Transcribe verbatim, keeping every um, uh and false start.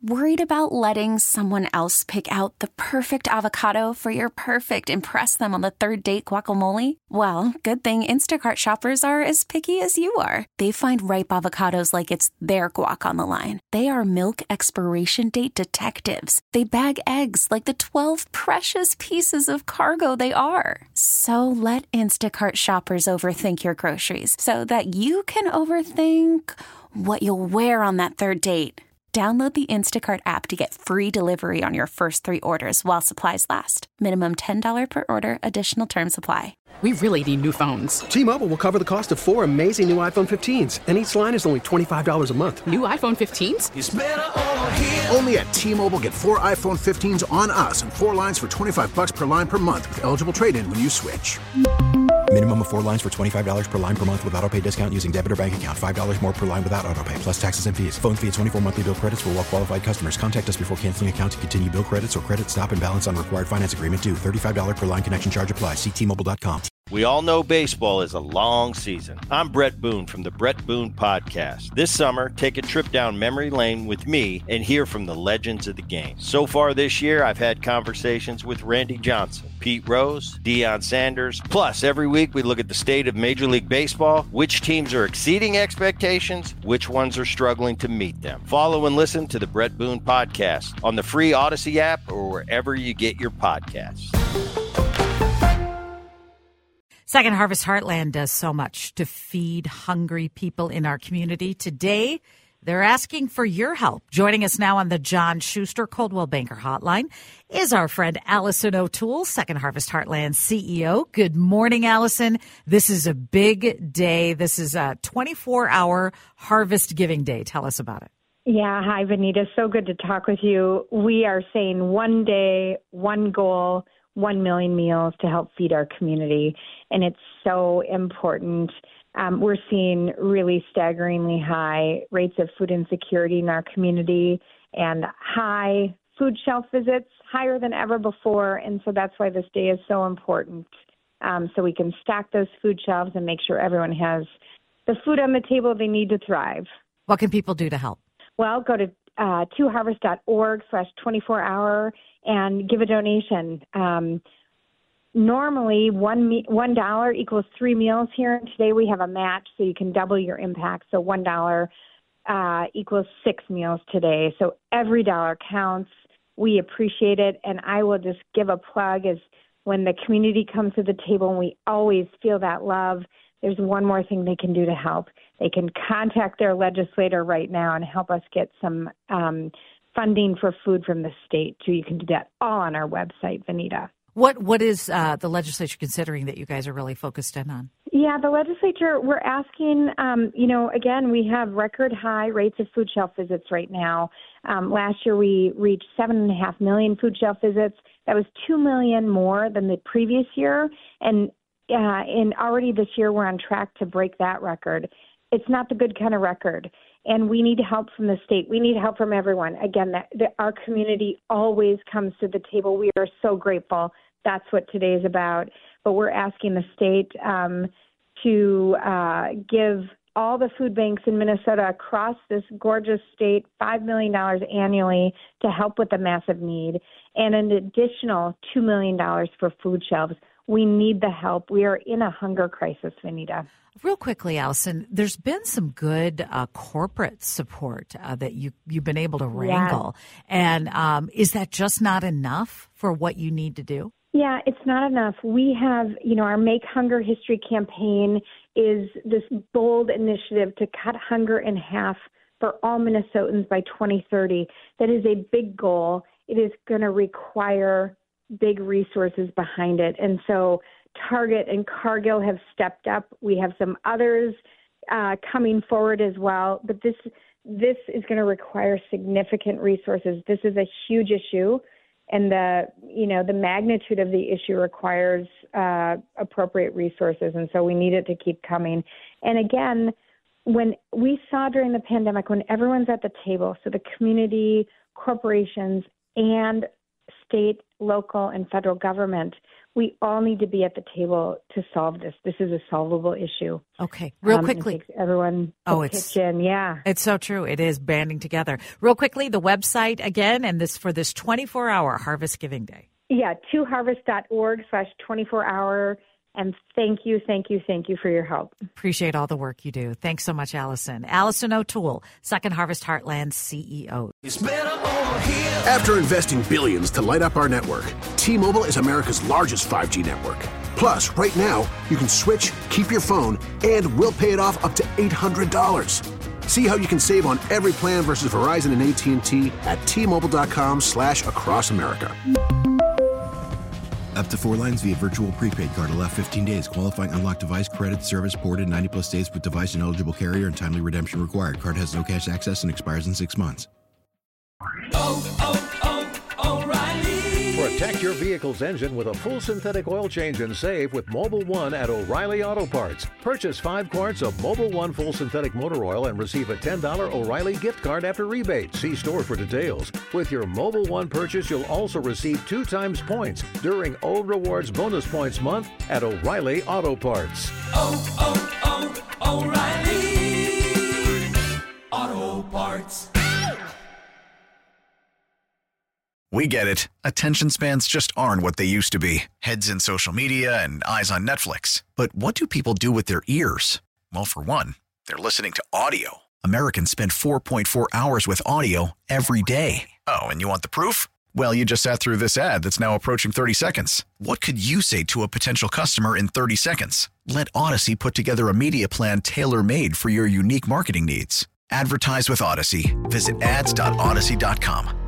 Worried about letting someone else pick out the perfect avocado for your perfect impress them on the third date guacamole? Well, good thing Instacart shoppers are as picky as you are. They find ripe avocados like it's their guac on the line. They are milk expiration date detectives. They bag eggs like the twelve precious pieces of cargo they are. So let Instacart shoppers overthink your groceries so that you can overthink what you'll wear on that third date. Download the Instacart app to get free delivery on your first three orders while supplies last. Minimum ten dollars per order. Additional terms apply. We really need new phones. T-Mobile will cover the cost of four amazing new iPhone fifteens, and each line is only twenty-five dollars a month. New iPhone fifteens? It's better over here. Only at T-Mobile, get four iPhone fifteens on us and four lines for twenty-five dollars per line per month with eligible trade-in when you switch. Minimum of four lines for twenty-five dollars per line per month with autopay discount using debit or bank account. five dollars more per line without autopay, plus taxes and fees. Phone fee at twenty-four monthly bill credits for well-qualified customers. Contact us before canceling account to continue bill credits or credit stop and balance on required finance agreement due. thirty-five dollars per line connection charge applies. See T Mobile dot com. We all know baseball is a long season. I'm Brett Boone from the Brett Boone Podcast. This summer, take a trip down memory lane with me and hear from the legends of the game. So far this year, I've had conversations with Randy Johnson, Pete Rose, Deion Sanders. Plus, every week we look at the state of Major League Baseball, which teams are exceeding expectations, which ones are struggling to meet them. Follow and listen to the Brett Boone Podcast on the free Odyssey app or wherever you get your podcasts. Second Harvest Heartland does so much to feed hungry people in our community. Today, they're asking for your help. Joining us now on the John Schuster Coldwell Banker Hotline is our friend Allison O'Toole, Second Harvest Heartland C E O. Good morning, Allison. This is a big day. This is a twenty-four hour Harvest Giving Day. Tell us about it. Yeah, hi, Vanita. So good to talk with you. We are saying one day, one goal, one million meals to help feed our community. And it's so important. Um, we're seeing really staggeringly high rates of food insecurity in our community and high food shelf visits, higher than ever before. And so that's why this day is so important. Um, so we can stock those food shelves and make sure everyone has the food on the table they need to thrive. What can people do to help? Well, go to uh, two harvest dot org slash twenty-four hour and give a donation. Um, normally, one me- one dollar equals three meals here, and today we have a match, so you can double your impact. So one dollar uh, equals six meals today. So every dollar counts. We appreciate it, and I will just give a plug as when the community comes to the table, and we always feel that love. There's one more thing they can do to help. They can contact their legislator right now and help us get some um, funding for food from the state, too. You can do that all on our website, Vanita. What What is uh, the legislature considering that you guys are really focused in on? Yeah, the legislature, we're asking, um, you know, again, we have record high rates of food shelf visits right now. Um, last year we reached seven and a half million food shelf visits. That was two million more than the previous year. And Uh, and already this year, we're on track to break that record. It's not the good kind of record, and we need help from the state. We need help from everyone. Again, that, that our community always comes to the table. We are so grateful. That's what today is about. But we're asking the state um, to uh, give all the food banks in Minnesota across this gorgeous state five million dollars annually to help with the massive need, and an additional two million dollars for food shelves. We need the help. We are in a hunger crisis, Vanita. Real quickly, Allison, there's been some good uh, corporate support uh, that you, you've been able to wrangle. Yeah. And um, is that just not enough for what you need to do? Yeah, it's not enough. We have, you know, our Make Hunger History campaign is this bold initiative to cut hunger in half for all Minnesotans by twenty thirty. That is a big goal. It is going to require big resources behind it. And so Target and Cargill have stepped up. We have some others uh, coming forward as well. But this this is going to require significant resources. This is a huge issue, and the you know the magnitude of the issue requires uh, appropriate resources. And so we need it to keep coming. And again, when we saw during the pandemic, when everyone's at the table, so the community, corporations, and state, local, and federal government, we all need to be at the table to solve this. This is a solvable issue. Okay, real um, quickly. It takes everyone to oh, it's, pitch in. Yeah. It's so true. It is banding together. Real quickly, the website again, and this for this twenty-four hour Harvest Giving Day. Yeah, two harvest dot org slash twenty-four hour. And thank you, thank you, thank you for your help. Appreciate all the work you do. Thanks so much, Allison. Allison O'Toole, Second Harvest Heartland C E O. After investing billions to light up our network, T-Mobile is America's largest five G network. Plus, right now, you can switch, keep your phone, and we'll pay it off up to eight hundred dollars. See how you can save on every plan versus Verizon and A T and T at T-Mobile.com slash across America. Up to four lines via virtual prepaid card. Allow fifteen days. Qualifying unlocked device credit service ported ninety plus days with device and eligible carrier and timely redemption required. Card has no cash access and expires in six months. Oh, oh, oh, O'Reilly. Protect your vehicle's engine with a full synthetic oil change and save with Mobil one at O'Reilly Auto Parts. Purchase five quarts of Mobil one full synthetic motor oil and receive a ten dollars O'Reilly gift card after rebate. See store for details. With your Mobil one purchase, you'll also receive two times points during O Rewards Bonus Points Month at O'Reilly Auto Parts. Oh, oh, oh, O'Reilly Auto Parts. We get it. Attention spans just aren't what they used to be. Heads in social media and eyes on Netflix. But what do people do with their ears? Well, for one, they're listening to audio. Americans spend four point four hours with audio every day. Oh, and you want the proof? Well, you just sat through this ad that's now approaching thirty seconds. What could you say to a potential customer in thirty seconds? Let Odyssey put together a media plan tailor-made for your unique marketing needs. Advertise with Odyssey. Visit ads dot odyssey dot com.